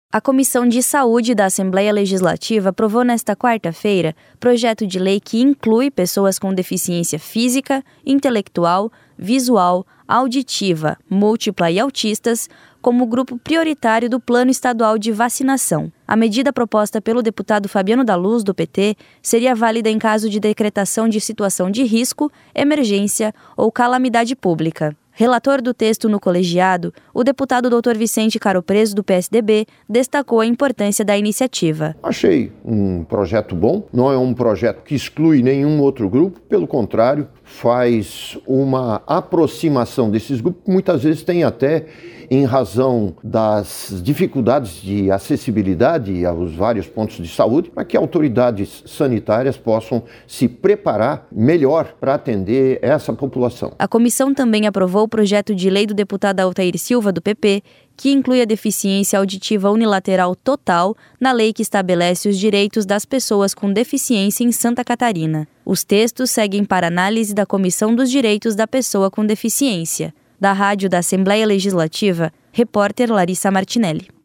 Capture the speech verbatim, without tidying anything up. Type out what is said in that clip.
A Comissão de Saúde da Assembleia Legislativa aprovou nesta quarta-feira projeto de lei que inclui pessoas com deficiência física, intelectual, visual, auditiva, múltipla e autistas como grupo prioritário do Plano Estadual de Vacinação. A medida proposta pelo deputado Fabiano da Luz, do P T, seria válida em caso de decretação de situação de risco, emergência ou calamidade pública. Relator do texto no colegiado, o deputado doutor Vicente Caro Preso, do P S D B, destacou a importância da iniciativa. Achei um projeto bom, não é um projeto que exclui nenhum outro grupo, pelo contrário, faz uma aproximação desses grupos, que muitas vezes tem até, em razão das dificuldades de acessibilidade aos vários pontos de saúde, para que autoridades sanitárias possam se preparar melhor para atender essa população. A comissão também aprovou o projeto de lei do deputado Altair Silva, do P P, que inclui a deficiência auditiva unilateral total na lei que estabelece os direitos das pessoas com deficiência em Santa Catarina. Os textos seguem para análise da Comissão dos Direitos da Pessoa com Deficiência. Da Rádio da Assembleia Legislativa, repórter Larissa Martinelli.